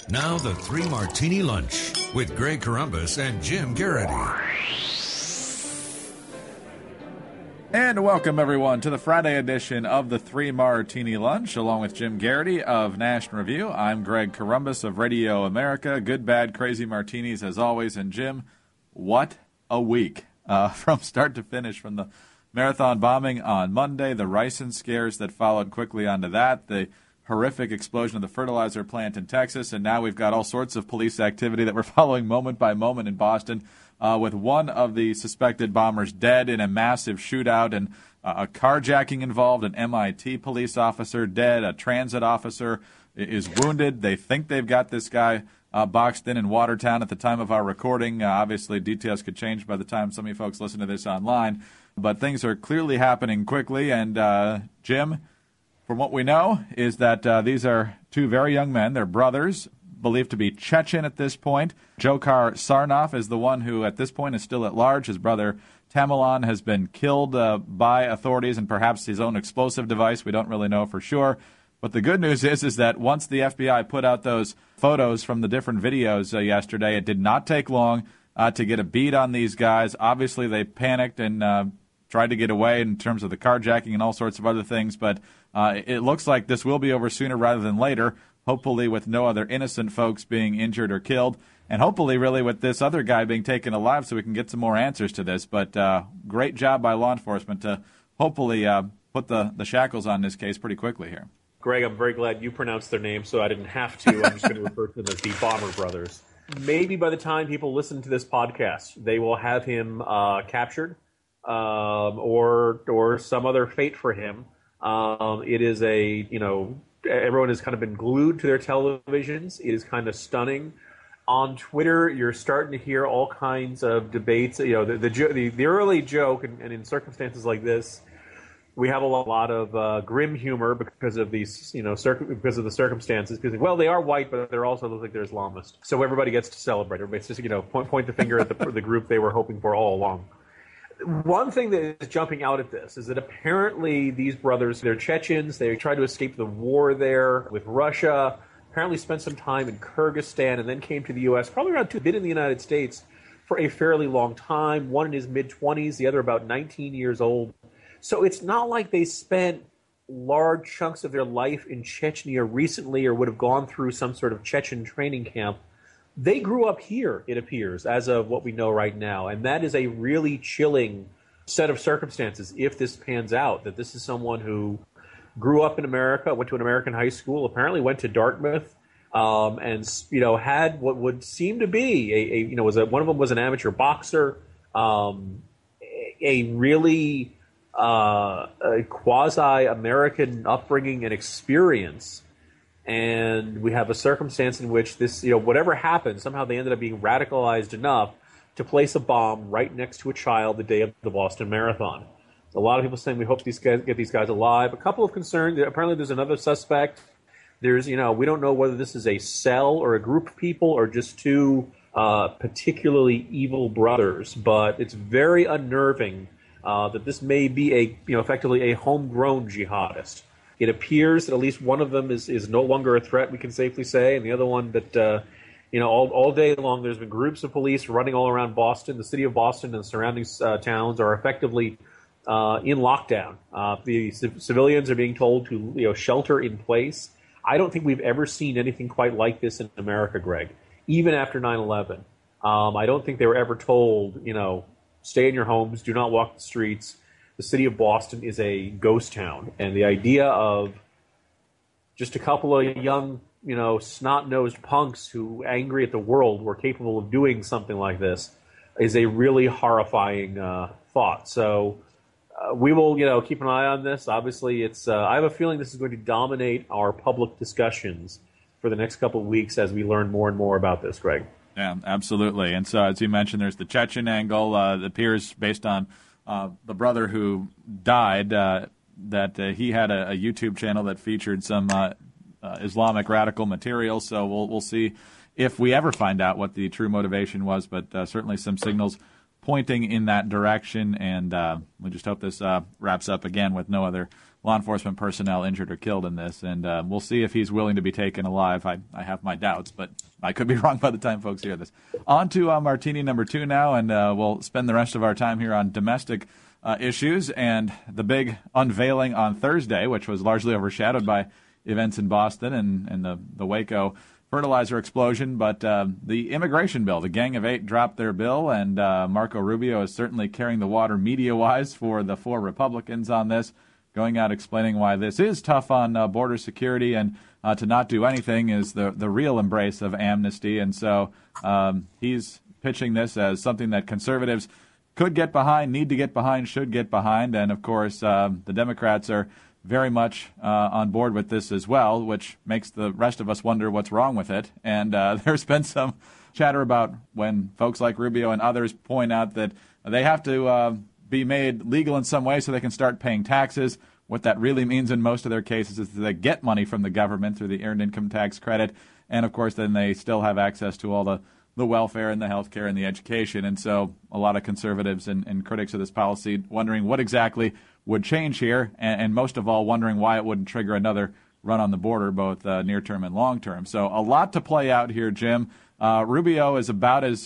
Now the Three Martini Lunch with Greg Corombos and Jim Garrity. And welcome, everyone, to the Friday edition of the Three Martini Lunch, along with Jim Garrity of National Review. I'm Greg Corombos of Radio America. Good, bad, crazy martinis, as always. And, Jim, what a week from start to finish, from the marathon bombing on Monday, the ricin scares that followed quickly onto that, the horrific explosion of the fertilizer plant in Texas, and now we've got all sorts of police activity that we're following moment by moment in Boston, with one of the suspected bombers dead in a massive shootout, and a carjacking involved, an MIT police officer dead, a transit officer is wounded. They think they've got this guy boxed in Watertown at the time of our recording. Obviously, details could change by the time some of you folks listen to this online, but things are clearly happening quickly, and Jim, from what we know, is that these are two very young men. They're brothers, believed to be Chechen at this point. Dzhokhar Sarnov is the one who, at this point, is still at large. His brother Tamerlan has been killed by authorities and perhaps his own explosive device. We don't really know for sure. But the good news is that once the FBI put out those photos from the different videos yesterday, it did not take long to get a beat on these guys. Obviously, they panicked and tried to get away in terms of the carjacking and all sorts of other things, but it looks like this will be over sooner rather than later, hopefully with no other innocent folks being injured or killed, and hopefully really with this other guy being taken alive so we can get some more answers to this. But great job by law enforcement to hopefully put the shackles on this case pretty quickly here. Greg, I'm very glad you pronounced their name so I didn't have to. I'm just going to refer to them as the Bomber Brothers. Maybe by the time people listen to this podcast, they will have him captured. Or some other fate for him. It is everyone has kind of been glued to their televisions. It is kind of stunning. On Twitter, you're starting to hear all kinds of debates. The early joke, and in circumstances like this, we have a lot of grim humor because of these, because of the circumstances. Because, well, they are white, but they're also look like they're Islamist. So everybody gets to celebrate. Everybody's just, point the finger at the group they were hoping for all along. One thing that is jumping out at this is that apparently these brothers, they're Chechens. They tried to escape the war there with Russia, apparently spent some time in Kyrgyzstan, and then came to the U.S., probably around been in the United States for a fairly long time, one in his mid-20s, the other about 19 years old. So it's not like they spent large chunks of their life in Chechnya recently or would have gone through some sort of Chechen training camp. They grew up here, it appears, as of what we know right now. And that is a really chilling set of circumstances if this pans out, that this is someone who grew up in America, went to an American high school, apparently went to Dartmouth, and had what would seem to be one of them was an amateur boxer, a really a quasi-American upbringing and experience. And we have a circumstance in which this, whatever happened, somehow they ended up being radicalized enough to place a bomb right next to a child the day of the Boston Marathon. A lot of people saying we hope these guys get these guys alive. A couple of concerns. Apparently there's another suspect. There's, we don't know whether this is a cell or a group of people or just two particularly evil brothers. But it's very unnerving that this may be effectively a homegrown jihadist. It appears that at least one of them is no longer a threat, we can safely say, and the other one that, all day long there's been groups of police running all around Boston. The city of Boston and the surrounding towns are effectively in lockdown. The civilians are being told to shelter in place. I don't think we've ever seen anything quite like this in America, Greg, even after 9/11. I don't think they were ever told, stay in your homes, do not walk the streets. The city of Boston is a ghost town, and the idea of just a couple of young, snot-nosed punks who, angry at the world, were capable of doing something like this is a really horrifying thought. So we will, keep an eye on this. Obviously, I have a feeling this is going to dominate our public discussions for the next couple of weeks as we learn more and more about this, Greg. Yeah, absolutely. And so, as you mentioned, there's the Chechen angle. It appears, based on the brother who died, that he had a YouTube channel that featured some Islamic radical material. So we'll see if we ever find out what the true motivation was, but certainly some signals pointing in that direction. And we just hope this wraps up again with no other law enforcement personnel injured or killed in this. And we'll see if he's willing to be taken alive. I have my doubts, but I could be wrong by the time folks hear this. On to Martini number 2 now, and we'll spend the rest of our time here on domestic issues and the big unveiling on Thursday, which was largely overshadowed by events in Boston and the Waco fertilizer explosion. But the immigration bill, the Gang of Eight dropped their bill, and Marco Rubio is certainly carrying the water media-wise for the 4 Republicans on this, going out explaining why this is tough on border security, and to not do anything is the real embrace of amnesty. And so he's pitching this as something that conservatives could get behind, need to get behind, should get behind. And, of course, the Democrats are very much on board with this as well, which makes the rest of us wonder what's wrong with it. And there's been some chatter about when folks like Rubio and others point out that they have to be made legal in some way so they can start paying taxes. What that really means in most of their cases is that they get money from the government through the Earned Income Tax Credit. And, of course, then they still have access to all the welfare and the health care and the education. And so a lot of conservatives and critics of this policy wondering what exactly would change here, and most of all wondering why it wouldn't trigger another run on the border, both near term and long term. So a lot to play out here, Jim. Rubio is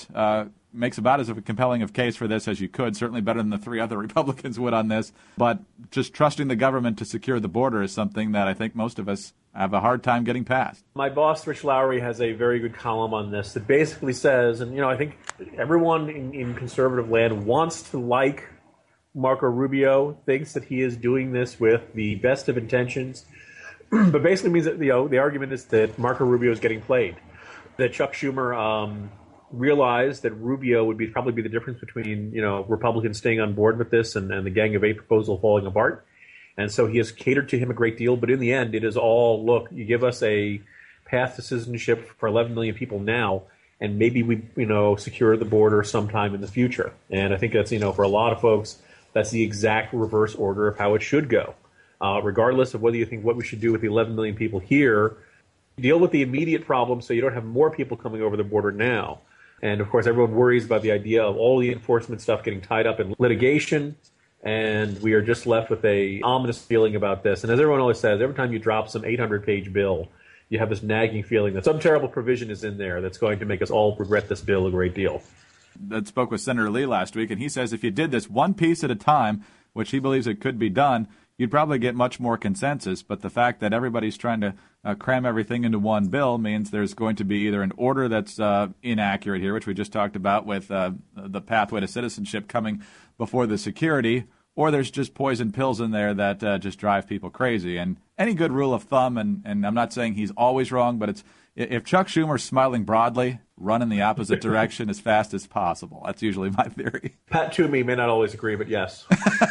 makes about as compelling of case for this as you could, certainly better than the 3 other Republicans would on this. But just trusting the government to secure the border is something that I think most of us have a hard time getting past. My boss, Rich Lowry, has a very good column on this that basically says, and I think everyone in conservative land wants to like Marco Rubio, thinks that he is doing this with the best of intentions, but basically means that the argument is that Marco Rubio is getting played. That Chuck Schumer realized that Rubio would probably be the difference between Republicans staying on board with this and the Gang of Eight proposal falling apart. And so he has catered to him a great deal, but in the end, it is all, look, you give us a path to citizenship for 11 million people now, and maybe we, secure the border sometime in the future. And I think that's, for a lot of folks, that's the exact reverse order of how it should go. Regardless of whether you think what we should do with the 11 million people here, deal with the immediate problem so you don't have more people coming over the border now. And, of course, everyone worries about the idea of all the enforcement stuff getting tied up in litigation. And we are just left with a ominous feeling about this. And as everyone always says, every time you drop some 800-page bill, you have this nagging feeling that some terrible provision is in there that's going to make us all regret this bill a great deal. I spoke with Senator Lee last week, and he says if you did this one piece at a time, which he believes it could be done, you'd probably get much more consensus. But the fact that everybody's trying to cram everything into one bill means there's going to be either an order that's inaccurate here, which we just talked about with the pathway to citizenship coming before the security, or there's just poison pills in there that just drive people crazy. And any good rule of thumb, and I'm not saying he's always wrong, but it's if Chuck Schumer's smiling broadly, run in the opposite direction as fast as possible. That's usually my theory. Pat Toomey may not always agree, but yes.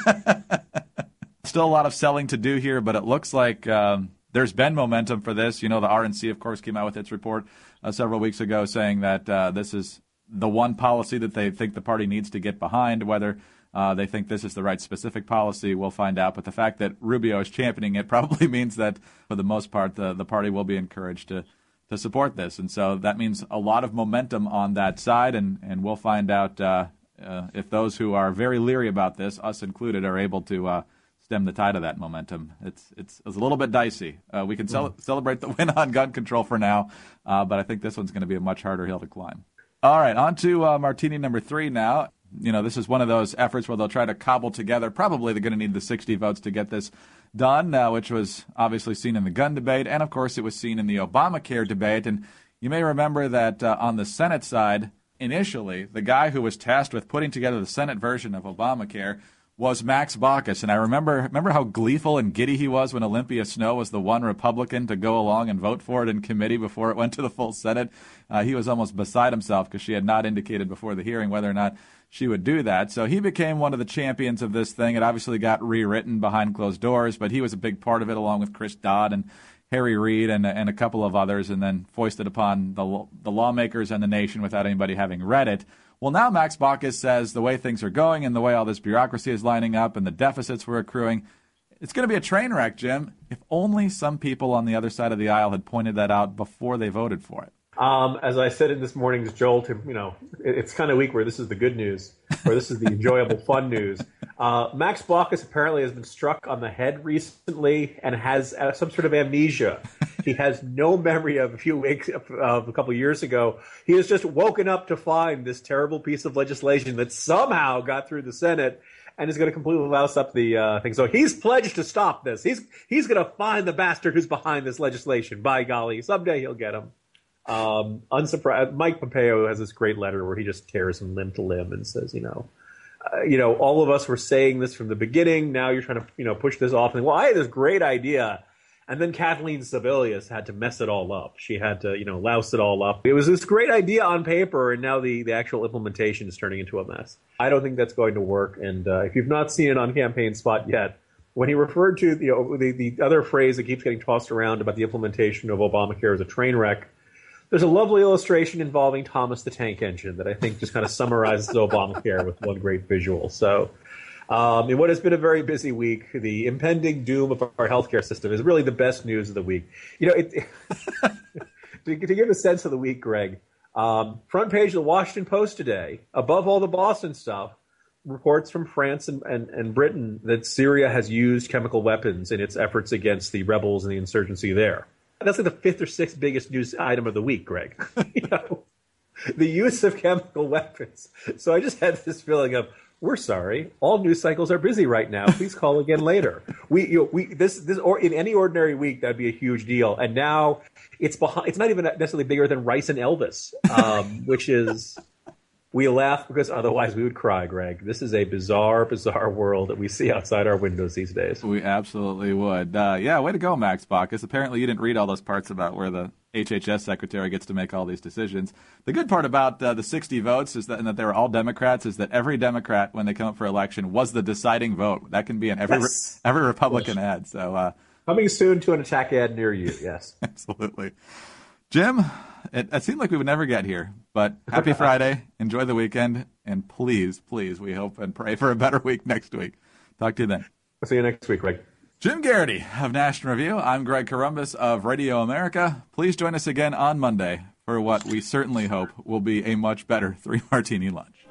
Still a lot of selling to do here, but it looks like there's been momentum for this. The RNC, of course, came out with its report several weeks ago saying that this is the one policy that they think the party needs to get behind. Whether they think this is the right specific policy, we'll find out. But the fact that Rubio is championing it probably means that, for the most part, the party will be encouraged to support this. And so that means a lot of momentum on that side, and we'll find out if those who are very leery about this, us included, are able to stem the tide of that momentum. It's a little bit dicey. We can celebrate the win on gun control for now, but I think this one's going to be a much harder hill to climb. All right, on to Martini number 3 now. This is one of those efforts where they'll try to cobble together. Probably they're going to need the 60 votes to get this done, which was obviously seen in the gun debate, and of course it was seen in the Obamacare debate. And you may remember that on the Senate side, initially, the guy who was tasked with putting together the Senate version of Obamacare was Max Baucus. And I remember how gleeful and giddy he was when Olympia Snowe was the one Republican to go along and vote for it in committee before it went to the full Senate. He was almost beside himself because she had not indicated before the hearing whether or not she would do that. So he became one of the champions of this thing. It obviously got rewritten behind closed doors, but he was a big part of it, along with Chris Dodd and Harry Reid and a couple of others, and then foisted upon the lawmakers and the nation without anybody having read it. Well, now Max Baucus says the way things are going and the way all this bureaucracy is lining up and the deficits we're accruing, it's going to be a train wreck, Jim. If only some people on the other side of the aisle had pointed that out before they voted for it. As I said in this morning's Jolt, it's kind of week where this is the good news, or this is the enjoyable, fun news. Max Baucus apparently has been struck on the head recently and has some sort of amnesia. He has no memory of a couple of years ago. He has just woken up to find this terrible piece of legislation that somehow got through the Senate and is going to completely louse up the thing. So he's pledged to stop this. He's going to find the bastard who's behind this legislation. By golly, someday he'll get him. Unsurprised. Mike Pompeo has this great letter where he just tears him limb to limb and says, all of us were saying this from the beginning. Now you're trying to, push this off. And well, I had this great idea. And then Kathleen Sebelius had to mess it all up. She had to, louse it all up. It was this great idea on paper, and now the actual implementation is turning into a mess. I don't think that's going to work. And if you've not seen it on Campaign Spot yet, when he referred to the other phrase that keeps getting tossed around about the implementation of Obamacare as a train wreck, there's a lovely illustration involving Thomas the Tank Engine that I think just kind of summarizes Obamacare with one great visual. So in what has been a very busy week, the impending doom of our healthcare system is really the best news of the week. To give a sense of the week, Greg, front page of the Washington Post today, above all the Boston stuff, reports from France and Britain that Syria has used chemical weapons in its efforts against the rebels and the insurgency there. That's like the fifth or sixth biggest news item of the week, Greg. The use of chemical weapons. So I just had this feeling of, we're sorry, all news cycles are busy right now. Please call again later. Or in any ordinary week, that'd be a huge deal. And now it's behind. It's not even necessarily bigger than Rice and Elvis, which is. We laugh because otherwise we would cry, Greg. This is a bizarre, bizarre world that we see outside our windows these days. We absolutely would. Yeah, way to go, Max Baucus. Apparently you didn't read all those parts about where the HHS secretary gets to make all these decisions. The good part about the 60 votes is that, and that they were all Democrats, is that every Democrat, when they come up for election, was the deciding vote. That can be in every Republican ad. So coming soon to an attack ad near you, yes. Absolutely. Jim, it seemed like we would never get here, but happy Friday. Enjoy the weekend. And please, we hope and pray for a better week next week. Talk to you then. I'll see you next week, Greg. Jim Garrity of National Review. I'm Greg Corombos of Radio America. Please join us again on Monday for what we certainly hope will be a much better 3 Martini Lunch.